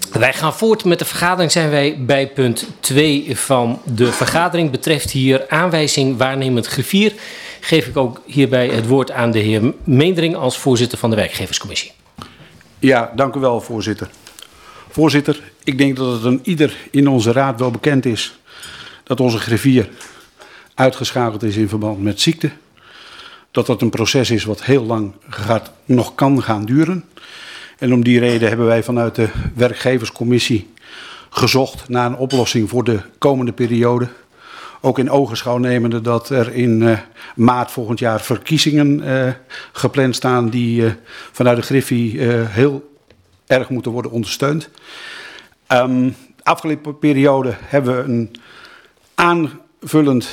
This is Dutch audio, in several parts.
Wij gaan voort met de vergadering. Zijn wij bij punt 2 van de vergadering. Betreft hier aanwijzing waarnemend griffier. Geef ik ook hierbij het woord aan de heer Meendering als voorzitter van de werkgeverscommissie. Ja, dank u wel, voorzitter. Voorzitter, ik denk dat het een ieder in onze raad wel bekend is dat onze griffier uitgeschakeld is in verband met ziekte. Dat dat een proces is wat heel lang nog kan gaan duren. En om die reden hebben wij vanuit de werkgeverscommissie gezocht naar een oplossing voor de komende periode. Ook in ogenschouw nemende dat er in maart volgend jaar verkiezingen gepland staan die vanuit de Griffie heel erg moeten worden ondersteund. Afgelopen periode hebben we een aanvullend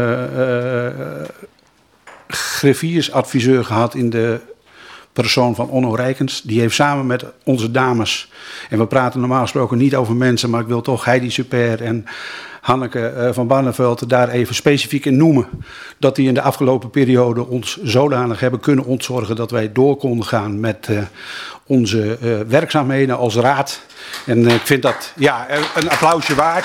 griffiersadviseur gehad in de persoon van Onno Rijkens. Die heeft samen met onze dames, en we praten normaal gesproken niet over mensen, maar ik wil toch Heidi Super en Hanneke van Barneveld daar even specifiek in noemen. Dat die in de afgelopen periode ons zodanig hebben kunnen ontzorgen dat wij door konden gaan met onze werkzaamheden als raad. En ik vind dat een applausje waard.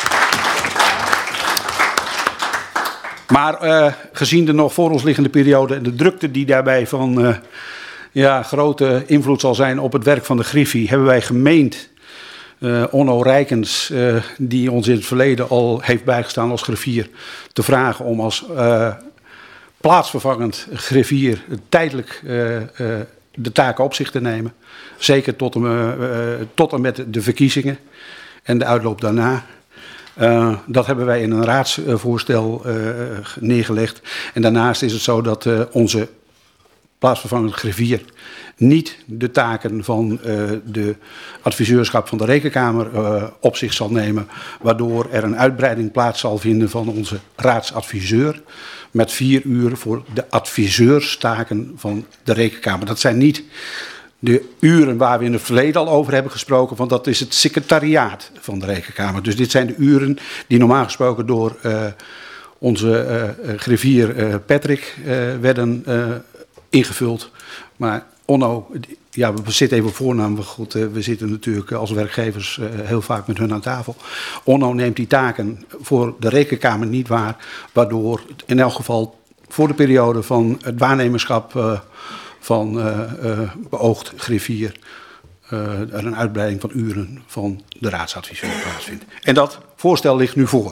Maar gezien de nog voor ons liggende periode en de drukte die daarbij van grote invloed zal zijn op het werk van de Griffie, hebben wij gemeend Onno Rijkens, die ons in het verleden al heeft bijgestaan als griffier, te vragen om als plaatsvervangend griffier tijdelijk de taken op zich te nemen. Zeker tot en met de verkiezingen en de uitloop daarna. Dat hebben wij in een raadsvoorstel neergelegd. En daarnaast is het zo dat onze plaatsvervangend griffier niet de taken van de adviseurschap van de Rekenkamer op zich zal nemen, waardoor er een uitbreiding plaats zal vinden van onze raadsadviseur met 4 uur voor de adviseurstaken van de Rekenkamer. Dat zijn niet de uren waar we in het verleden al over hebben gesproken, want dat is het secretariaat van de Rekenkamer. Dus dit zijn de uren die normaal gesproken door onze griffier Patrick werden ingevuld. Maar Onno, we zitten even op voornaam, maar goed, we zitten natuurlijk als werkgevers heel vaak met hun aan tafel. Onno neemt die taken voor de Rekenkamer niet waar, waardoor in elk geval voor de periode van het waarnemerschap van beoogd griffier er een uitbreiding van uren van de raadsadviseur plaatsvindt. En dat voorstel ligt nu voor.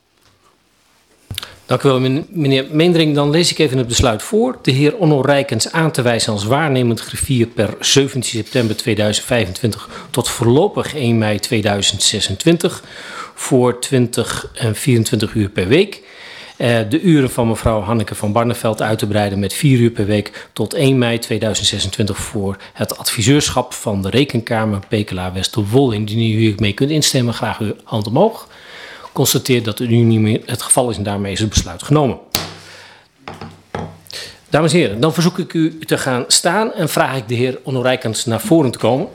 Dank u wel, meneer Meendering. Dan lees ik even het besluit voor. De heer Onno Rijkens aan te wijzen als waarnemend griffier per 17 september 2025 tot voorlopig 1 mei 2026 voor 20 en 24 uur per week. De uren van mevrouw Hanneke van Barneveld uit te breiden met 4 uur per week tot 1 mei 2026 voor het adviseurschap van de Rekenkamer Pekela Westerwolde. Indien u hiermee kunt instemmen, graag uw hand omhoog. Constateer dat het nu niet meer het geval is en daarmee is het besluit genomen. Dames en heren, dan verzoek ik u te gaan staan en vraag ik de heer Onno Rijkens naar voren te komen.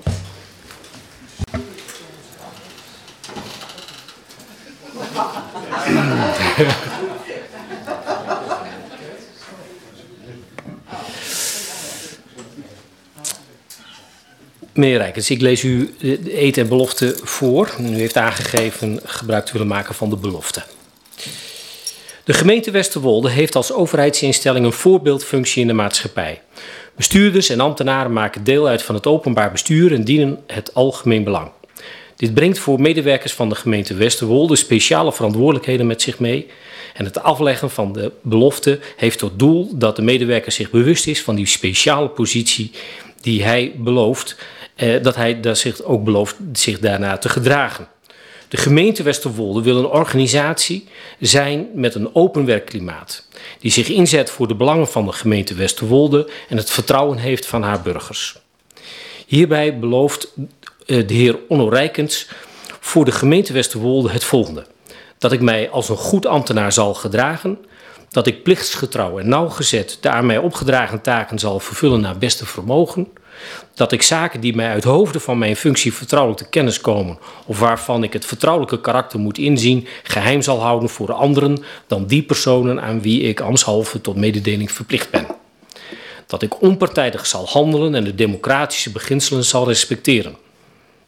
Meneer Rijkens, ik lees u de eed en belofte voor. U heeft aangegeven gebruik te willen maken van de belofte. De gemeente Westerwolde heeft als overheidsinstelling een voorbeeldfunctie in de maatschappij. Bestuurders en ambtenaren maken deel uit van het openbaar bestuur en dienen het algemeen belang. Dit brengt voor medewerkers van de gemeente Westerwolde speciale verantwoordelijkheden met zich mee. En het afleggen van de belofte heeft tot doel dat de medewerker zich bewust is van die speciale positie die hij belooft, dat hij zich ook belooft zich daarna te gedragen. De gemeente Westerwolde wil een organisatie zijn met een open werkklimaat, die zich inzet voor de belangen van de gemeente Westerwolde en het vertrouwen heeft van haar burgers. Hierbij belooft de heer Onno Rijkens voor de gemeente Westerwolde het volgende: dat ik mij als een goed ambtenaar zal gedragen, dat ik plichtsgetrouw en nauwgezet de aan mij opgedragen taken zal vervullen naar beste vermogen, dat ik zaken die mij uit hoofde van mijn functie vertrouwelijk te kennis komen of waarvan ik het vertrouwelijke karakter moet inzien, geheim zal houden voor anderen dan die personen aan wie ik ambtshalve tot mededeling verplicht ben. Dat ik onpartijdig zal handelen en de democratische beginselen zal respecteren.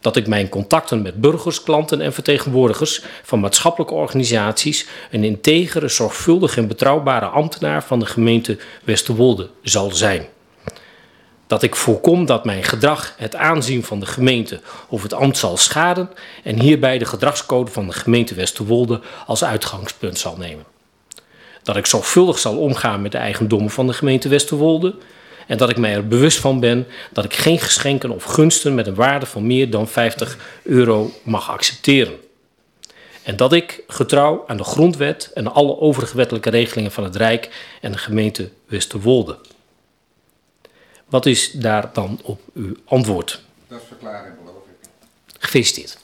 Dat ik mijn contacten met burgers, klanten en vertegenwoordigers van maatschappelijke organisaties een integere, zorgvuldige en betrouwbare ambtenaar van de gemeente Westerwolde zal zijn. Dat ik voorkom dat mijn gedrag het aanzien van de gemeente of het ambt zal schaden en hierbij de gedragscode van de gemeente Westerwolde als uitgangspunt zal nemen. Dat ik zorgvuldig zal omgaan met de eigendommen van de gemeente Westerwolde en dat ik mij er bewust van ben dat ik geen geschenken of gunsten met een waarde van meer dan €50 mag accepteren. En dat ik getrouw aan de grondwet en alle overige wettelijke regelingen van het Rijk en de gemeente Westerwolde. Wat is daar dan op uw antwoord? Dat is verklaring, beloof ik. Gefeliciteerd.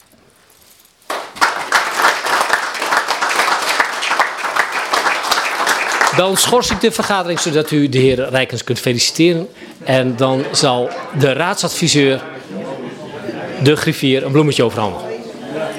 Dan schors ik de vergadering zodat u de heer Rijkens kunt feliciteren. En dan zal de raadsadviseur de griffier een bloemetje overhandigen.